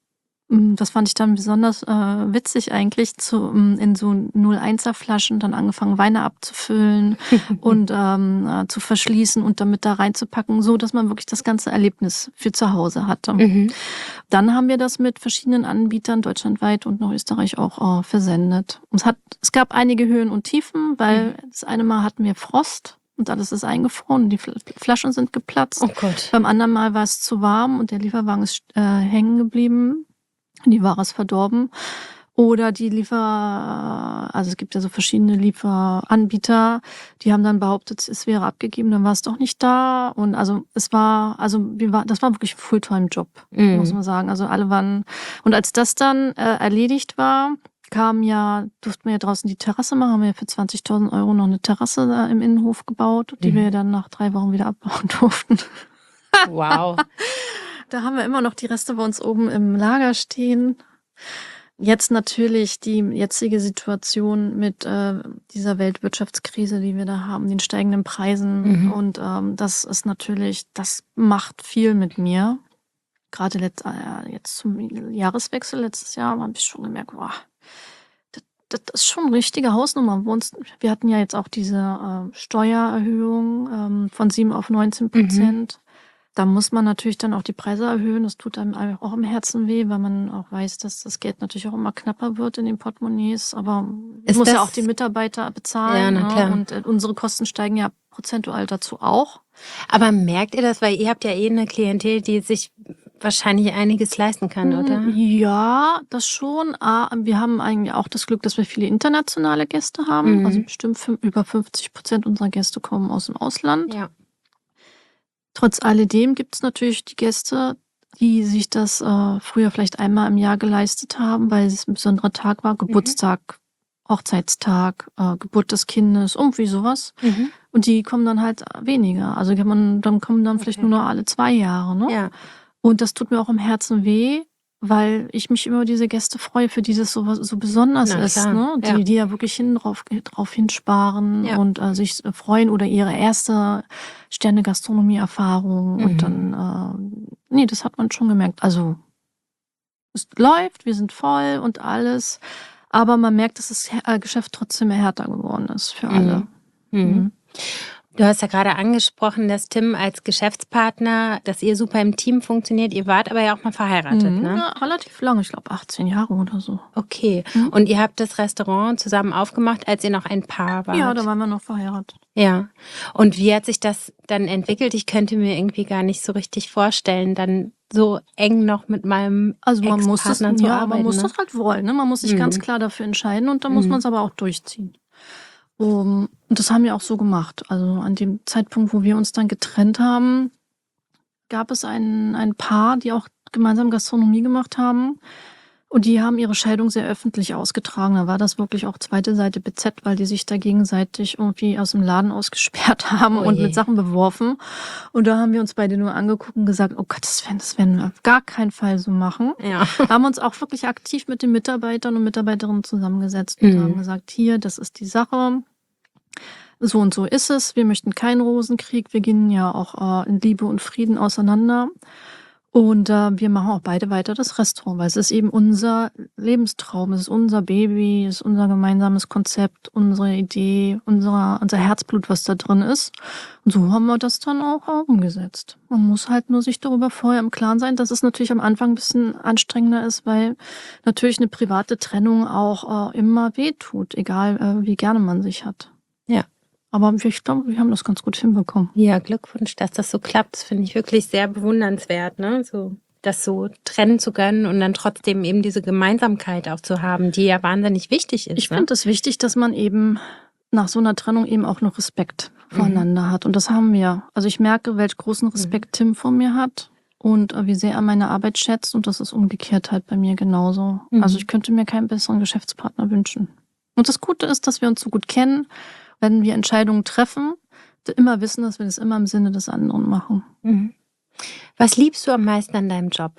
S2: das fand ich dann besonders äh, witzig eigentlich, zu, in so null einser Flaschen dann angefangen, Weine abzufüllen und ähm, äh, zu verschließen und damit da reinzupacken, so dass man wirklich das ganze Erlebnis für zu Hause hatte. Mhm. Dann haben wir das mit verschiedenen Anbietern deutschlandweit und nach Österreich auch äh, versendet. Und es, hat, es gab einige Höhen und Tiefen, weil mhm. das eine Mal hatten wir Frost. Und alles ist eingefroren, die Flaschen sind geplatzt.
S1: Oh Gott.
S2: Beim anderen Mal war es zu warm und der Lieferwagen ist äh, hängen geblieben. Die Ware ist verdorben. Oder die Liefer, also es gibt ja so verschiedene Lieferanbieter, die haben dann behauptet, es wäre abgegeben, dann war es doch nicht da. Und also es war, also wir war, das war wirklich ein Fulltime-Job, mm. muss man sagen. Also alle waren, und als das dann äh, erledigt war, kam ja, durften wir ja draußen die Terrasse machen, haben wir ja für zwanzigtausend Euro noch eine Terrasse da im Innenhof gebaut, die mm. wir dann nach drei Wochen wieder abbauen durften.
S1: Wow.
S2: Da haben wir immer noch die Reste bei uns oben im Lager stehen. Jetzt natürlich die jetzige Situation mit äh, dieser Weltwirtschaftskrise, die wir da haben, den steigenden Preisen. Mhm. Und ähm, das ist natürlich, das macht viel mit mir. Gerade letzt, äh, jetzt zum Jahreswechsel letztes Jahr habe ich schon gemerkt, boah, das, das ist schon eine richtige Hausnummer. Wir hatten ja jetzt auch diese äh, Steuererhöhung ähm, von sieben auf neunzehn Prozent. Mhm. Da muss man natürlich dann auch die Preise erhöhen. Das tut einem auch im Herzen weh, weil man auch weiß, dass das Geld natürlich auch immer knapper wird in den Portemonnaies. Aber
S1: Ist
S2: muss ja
S1: das-
S2: auch die Mitarbeiter
S1: Ja,
S2: bezahlen.
S1: na klar.
S2: Ne? Und äh, unsere Kosten steigen ja prozentual dazu auch.
S1: Aber merkt ihr das, weil ihr habt ja eh eine Klientel, die sich wahrscheinlich einiges leisten kann, oder?
S2: Ja, das schon. Ah, wir haben eigentlich auch das Glück, dass wir viele internationale Gäste haben.
S1: Mhm.
S2: Also bestimmt fün- über fünfzig Prozent unserer Gäste kommen aus dem Ausland.
S1: Ja.
S2: Trotz alledem gibt es natürlich die Gäste, die sich das äh, früher vielleicht einmal im Jahr geleistet haben, weil es ein besonderer Tag war. Geburtstag, Hochzeitstag, äh, Geburt des Kindes, irgendwie sowas.
S1: Mhm.
S2: Und die kommen dann halt weniger. Also kann man, dann kommen dann vielleicht
S1: Okay.
S2: nur noch alle zwei Jahre. Ne?
S1: Ja.
S2: Und das tut mir auch im Herzen weh, weil ich mich über diese Gäste freue, für die das so, so besonders
S1: Na
S2: ist.
S1: klar,
S2: Ne? Die,
S1: ja.
S2: die ja wirklich hin drauf, drauf hinsparen
S1: Ja.
S2: und äh, sich freuen oder ihre erste Sterne-Gastronomie-Erfahrung.
S1: Mhm.
S2: Und dann, äh, nee, das hat man schon gemerkt. Also es läuft, wir sind voll und alles. Aber man merkt, dass das äh, Geschäft trotzdem härter geworden ist für alle.
S1: Mhm.
S2: Mhm.
S1: Du hast ja gerade angesprochen, dass Tim als Geschäftspartner, dass ihr super im Team funktioniert. Ihr wart aber ja auch mal verheiratet,
S2: Mhm.
S1: ne?
S2: Ja, relativ lange, ich glaube achtzehn Jahre oder so.
S1: Okay.
S2: Mhm.
S1: Und ihr habt das Restaurant zusammen aufgemacht, als ihr noch ein Paar wart?
S2: Ja, da waren wir noch verheiratet.
S1: Ja. Und wie hat sich das dann entwickelt? Ich könnte mir irgendwie gar nicht so richtig vorstellen, dann so eng noch mit meinem
S2: Also man muss das,
S1: Ex-Partner zu
S2: ja,
S1: arbeiten.
S2: man muss
S1: ne?
S2: das halt wollen. Ne? Man muss sich
S1: Mhm.
S2: ganz klar dafür entscheiden und dann muss
S1: Mhm.
S2: man es aber auch durchziehen. Um, und das haben wir auch so gemacht. Also an dem Zeitpunkt, wo wir uns dann getrennt haben, gab es ein, ein Paar, die auch gemeinsam Gastronomie gemacht haben. Und die haben ihre Scheidung sehr öffentlich ausgetragen. Da war das wirklich auch zweite Seite B Z, weil die sich da gegenseitig irgendwie aus dem Laden ausgesperrt haben
S1: Oh
S2: und
S1: je.
S2: mit Sachen beworfen. Und da haben wir uns beide nur angeguckt und gesagt, oh Gott, das werden, das werden wir auf gar keinen Fall so machen.
S1: Ja.
S2: Haben uns auch wirklich aktiv mit den Mitarbeitern und Mitarbeiterinnen zusammengesetzt und
S1: Mhm.
S2: haben gesagt, hier, das ist die Sache. So und so ist es. Wir möchten keinen Rosenkrieg. Wir gehen ja auch äh, in Liebe und Frieden auseinander. Und äh, wir machen auch beide weiter das Restaurant, weil es ist eben unser Lebenstraum, es ist unser Baby, es ist unser gemeinsames Konzept, unsere Idee, unser, unser Herzblut, was da drin ist. Und so haben wir das dann auch äh, umgesetzt. Man muss halt nur sich darüber vorher im Klaren sein, dass es natürlich am Anfang ein bisschen anstrengender ist, weil natürlich eine private Trennung auch äh, immer wehtut, egal äh, wie gerne man sich hat.
S1: Ja.
S2: Aber ich glaube, wir haben das ganz gut hinbekommen.
S1: Ja, Glückwunsch, dass das so klappt. Das finde ich wirklich sehr bewundernswert, ne? So, das so trennen zu können und dann trotzdem eben diese Gemeinsamkeit auch zu haben, die ja wahnsinnig wichtig ist.
S2: Ich
S1: ne?
S2: finde es wichtig, dass man eben nach so einer Trennung eben auch noch Respekt voneinander hat. Und das haben wir. Also ich merke, welch großen Respekt Tim vor mir hat und äh, wie sehr er meine Arbeit schätzt. Und das ist umgekehrt halt bei mir genauso.
S1: Mhm.
S2: Also ich könnte mir keinen besseren Geschäftspartner wünschen. Und das Gute ist, dass wir uns so gut kennen, wenn wir Entscheidungen treffen, immer wissen, dass wir das immer im Sinne des anderen machen.
S1: Mhm. Was liebst du am meisten an deinem Job?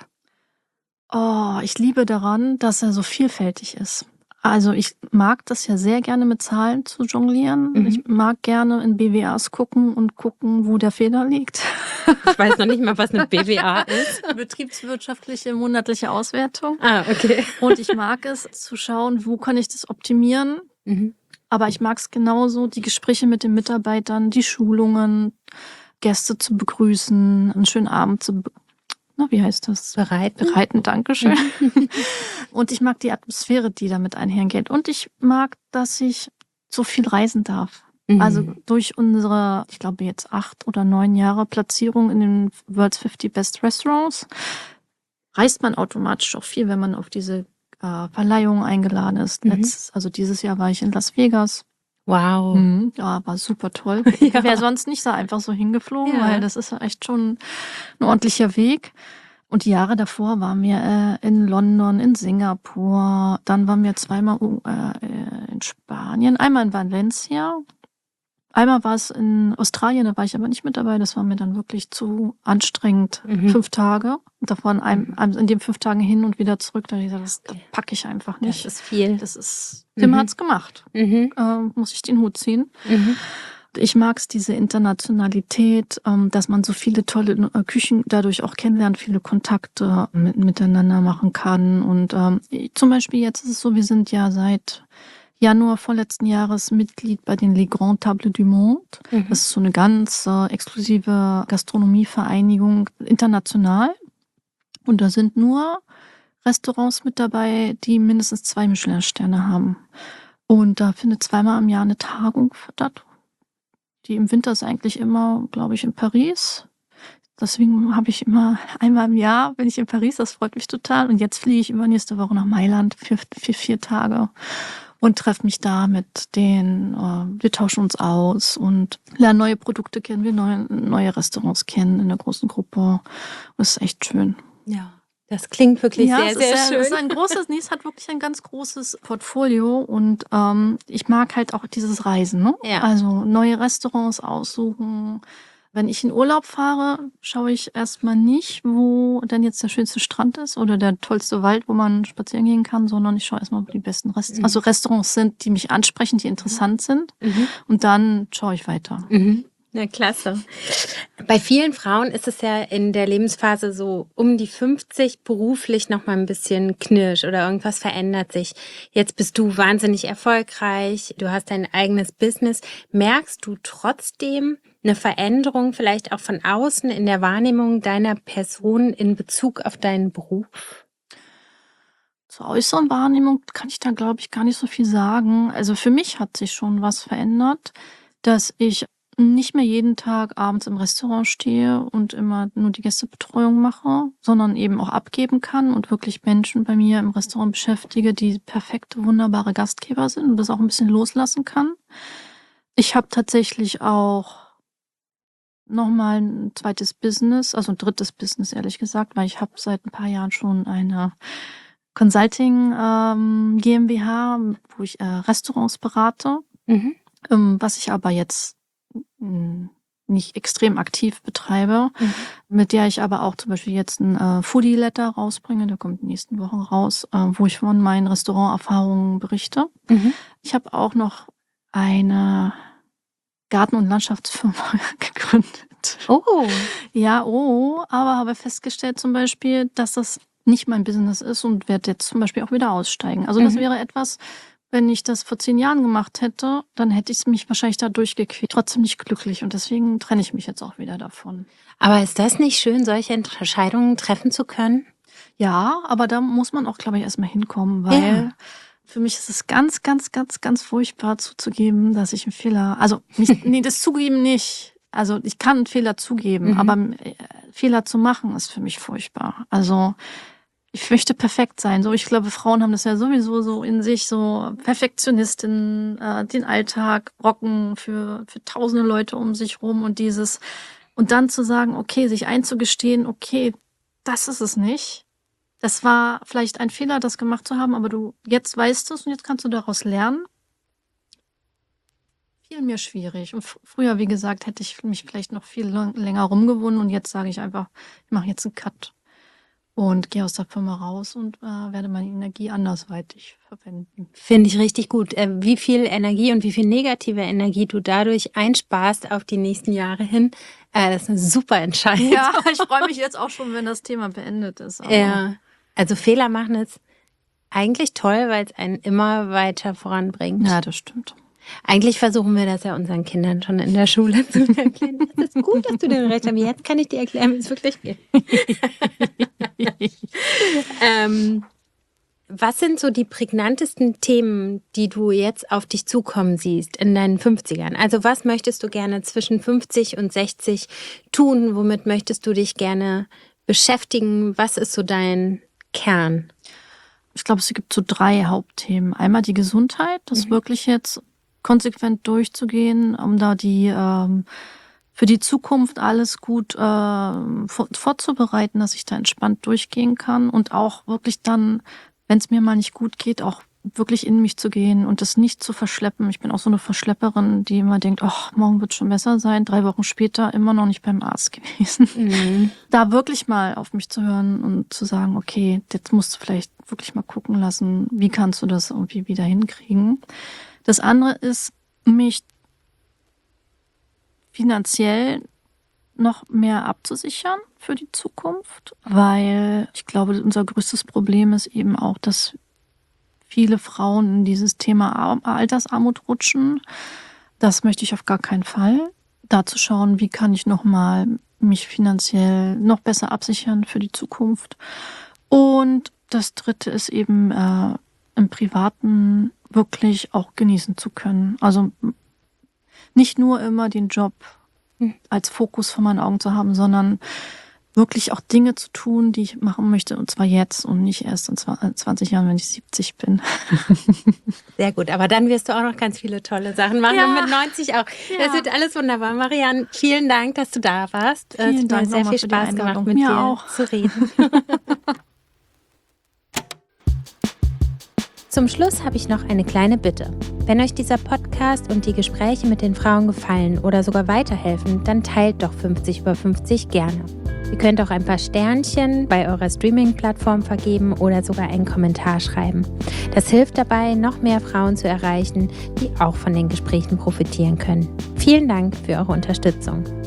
S2: Oh, ich liebe daran, dass er so vielfältig ist. Also ich mag das ja sehr gerne mit Zahlen zu jonglieren.
S1: Mhm.
S2: Ich mag gerne in B W As gucken und gucken, wo der Fehler liegt.
S1: Ich weiß noch nicht mal, was eine B W A ist.
S2: Betriebswirtschaftliche monatliche Auswertung.
S1: Ah, okay.
S2: Und ich mag es zu schauen, wo kann ich das optimieren.
S1: Mhm.
S2: Aber ich mag es genauso, die Gespräche mit den Mitarbeitern, die Schulungen, Gäste zu begrüßen, einen schönen Abend zu, be- na, wie heißt das?
S1: Bereiten?
S2: Bereiten, Dankeschön. Und ich mag die Atmosphäre, die damit einhergeht. Und ich mag, dass ich so viel reisen darf.
S1: Mhm.
S2: Also durch unsere, ich glaube jetzt acht oder neun Jahre Platzierung in den World's fifty Best Restaurants, reist man automatisch auch viel, wenn man auf diese äh, Verleihung eingeladen ist.
S1: Mhm.
S2: Letztes, also dieses Jahr war ich in Las Vegas.
S1: Wow.
S2: Mhm. Ja, war super toll.
S1: Ja.
S2: Wäre sonst nicht so einfach so hingeflogen,
S1: Ja.
S2: weil das ist ja echt schon ein ordentlicher Weg. Und die Jahre davor waren wir äh, in London, in Singapur, dann waren wir zweimal äh, in Spanien, einmal in Valencia. Einmal war es in Australien, da war ich aber nicht mit dabei, das war mir dann wirklich zu anstrengend.
S1: Mhm.
S2: Fünf Tage. Und davon einem, einem, in den fünf Tagen hin und wieder zurück, da habe ich gesagt, das, das packe ich einfach
S1: Das
S2: nicht.
S1: ist viel.
S2: Das ist, Tim
S1: Mhm.
S2: hat's gemacht.
S1: Mhm.
S2: Äh, muss ich den Hut ziehen.
S1: Mhm.
S2: Ich mag es, diese Internationalität, ähm, dass man so viele tolle äh, Küchen dadurch auch kennenlernt, viele Kontakte mit, miteinander machen kann. Und ähm, zum Beispiel jetzt ist es so, wir sind ja seit Januar vorletzten Jahres Mitglied bei den Les Grandes Tables du Monde. Mhm. Das ist so eine ganz äh, exklusive Gastronomievereinigung international. Und da sind nur Restaurants mit dabei, die mindestens zwei Michelin-Sterne haben. Und da findet zweimal im Jahr eine Tagung statt. Die im Winter ist eigentlich immer, glaube ich, in Paris. Deswegen habe ich immer einmal im Jahr bin ich in Paris, das freut mich total. Und jetzt fliege ich übernächste Woche nach Mailand für, für vier Tage und treffe mich da mit denen. Äh, wir tauschen uns aus und lernen neue Produkte kennen, wir neue, neue Restaurants kennen in der großen Gruppe. Das ist echt schön.
S1: Ja, das klingt wirklich
S2: ja,
S1: sehr,
S2: es
S1: sehr
S2: ist
S1: schön.
S2: Es ist ein großes, nee, es hat wirklich ein ganz großes Portfolio und ähm, ich mag halt auch dieses Reisen. Ne?
S1: Ja.
S2: Also neue Restaurants aussuchen. Wenn ich in Urlaub fahre, schaue ich erstmal nicht, wo denn jetzt der schönste Strand ist oder der tollste Wald, wo man spazieren gehen kann, sondern ich schaue erstmal, wo die besten Restaurants, mhm. also Restaurants sind, die mich ansprechen, die interessant sind. Mhm. Und dann schaue ich weiter.
S1: Mhm. Na, klasse. Bei vielen Frauen ist es ja in der Lebensphase so um die fünfzig beruflich noch mal ein bisschen knirsch oder irgendwas verändert sich. Jetzt bist du wahnsinnig erfolgreich, du hast dein eigenes Business. Merkst du trotzdem eine Veränderung vielleicht auch von außen in der Wahrnehmung deiner Person in Bezug auf deinen Beruf?
S2: Zur äußeren Wahrnehmung kann ich da, glaube ich, gar nicht so viel sagen. Also für mich hat sich schon was verändert, dass ich nicht mehr jeden Tag abends im Restaurant stehe und immer nur die Gästebetreuung mache, sondern eben auch abgeben kann und wirklich Menschen bei mir im Restaurant beschäftige, die perfekte, wunderbare Gastgeber sind und das auch ein bisschen loslassen kann. Ich habe tatsächlich auch nochmal ein zweites Business, also ein drittes Business, ehrlich gesagt, weil ich habe seit ein paar Jahren schon eine Consulting ähm, GmbH, wo ich äh, Restaurants berate, mhm. ähm, was ich aber jetzt nicht extrem aktiv betreibe, mhm. mit der ich aber auch zum Beispiel jetzt ein äh, Foodie-Letter rausbringe, der kommt in den nächsten Wochen raus, äh, wo ich von meinen Restauranterfahrungen berichte. Mhm. Ich habe auch noch eine Garten- und Landschaftsfirma gegründet.
S1: Oh.
S2: Ja, oh, aber habe festgestellt zum Beispiel, dass das nicht mein Business ist und werde jetzt zum Beispiel auch wieder aussteigen. Also das mhm. wäre etwas, wenn ich das vor zehn Jahren gemacht hätte, dann hätte ich mich wahrscheinlich da durchgequält. Trotzdem nicht glücklich und deswegen trenne ich mich jetzt auch wieder davon.
S1: Aber ist das nicht schön, solche Entscheidungen treffen zu können?
S2: Ja, aber da muss man auch, glaube ich, erstmal hinkommen, weil ja. für mich ist es ganz, ganz, ganz, ganz furchtbar zuzugeben, dass ich einen Fehler, also nicht, nee, das Zugeben nicht. Also ich kann einen Fehler zugeben, mhm. aber äh, Fehler zu machen ist für mich furchtbar. Also ich möchte perfekt sein. So, ich glaube, Frauen haben das ja sowieso so in sich, so Perfektionistin, äh, den Alltag rocken für, für tausende Leute um sich rum und dieses, und dann zu sagen, okay, sich einzugestehen, okay, das ist es nicht. Das war vielleicht ein Fehler, das gemacht zu haben, aber du, jetzt weißt du es und jetzt kannst du daraus lernen. Viel mehr schwierig. Und f- früher, wie gesagt, hätte ich mich vielleicht noch viel lang, länger rumgewunden und jetzt sage ich einfach, ich mache jetzt einen Cut. Und gehe aus der Firma raus und äh, werde meine Energie andersweitig verwenden.
S1: Finde ich richtig gut. Äh, wie viel Energie und wie viel negative Energie du dadurch einsparst auf die nächsten Jahre hin, äh, das ist eine super Entscheidung.
S2: Ja, ich freue mich jetzt auch schon, wenn das Thema beendet ist.
S1: Aber ja, also Fehler machen ist eigentlich toll, weil es einen immer weiter voranbringt.
S2: Ja, das stimmt.
S1: Eigentlich versuchen wir das ja unseren Kindern schon in der Schule zu erklären. Das ist gut, dass du den recht hast. Jetzt kann ich dir erklären, wie es wirklich geht. ähm, was sind so die prägnantesten Themen, die du jetzt auf dich zukommen siehst in deinen fünfzigern? Also was möchtest du gerne zwischen fünfzig und sechzig tun? Womit möchtest du dich gerne beschäftigen? Was ist so dein Kern?
S2: Ich glaube, es gibt so drei Hauptthemen. Einmal die Gesundheit, das mhm. wirklich jetzt konsequent durchzugehen, um da die ähm, für die Zukunft alles gut äh, vor, vorzubereiten, dass ich da entspannt durchgehen kann und auch wirklich dann, wenn es mir mal nicht gut geht, auch wirklich in mich zu gehen und das nicht zu verschleppen. Ich bin auch so eine Verschlepperin, die immer denkt, ach, morgen wird schon besser sein. Drei Wochen später immer noch nicht beim Arzt gewesen. Mhm. Da wirklich mal auf mich zu hören und zu sagen, okay, jetzt musst du vielleicht wirklich mal gucken lassen, wie kannst du das irgendwie wieder hinkriegen. Das andere ist, mich finanziell noch mehr abzusichern für die Zukunft, weil ich glaube, unser größtes Problem ist eben auch, dass viele Frauen in dieses Thema Altersarmut rutschen. Das möchte ich auf gar keinen Fall. Da zu schauen, wie kann ich nochmal mich finanziell noch besser absichern für die Zukunft. Und das Dritte ist eben äh, im Privaten wirklich auch genießen zu können. Also nicht nur immer den Job als Fokus vor meinen Augen zu haben, sondern wirklich auch Dinge zu tun, die ich machen möchte, und zwar jetzt und nicht erst in zwanzig Jahren, wenn ich siebzig bin.
S1: Sehr gut, aber dann wirst du auch noch ganz viele tolle Sachen machen
S2: Ja.
S1: und mit neunzig auch.
S2: Ja.
S1: Das wird alles wunderbar. Marianne, vielen Dank, dass du da warst.
S2: Vielen
S1: es hat
S2: Dank
S1: mir sehr
S2: nochmal
S1: viel
S2: für die
S1: Spaß gemacht,
S2: Einladung.
S1: mit
S2: Mir
S1: dir
S2: auch.
S1: zu reden. Zum Schluss habe ich noch eine kleine Bitte. Wenn euch dieser Podcast und die Gespräche mit den Frauen gefallen oder sogar weiterhelfen, dann teilt doch fünfzig über fünfzig gerne. Ihr könnt auch ein paar Sternchen bei eurer Streaming-Plattform vergeben oder sogar einen Kommentar schreiben. Das hilft dabei, noch mehr Frauen zu erreichen, die auch von den Gesprächen profitieren können. Vielen Dank für eure Unterstützung.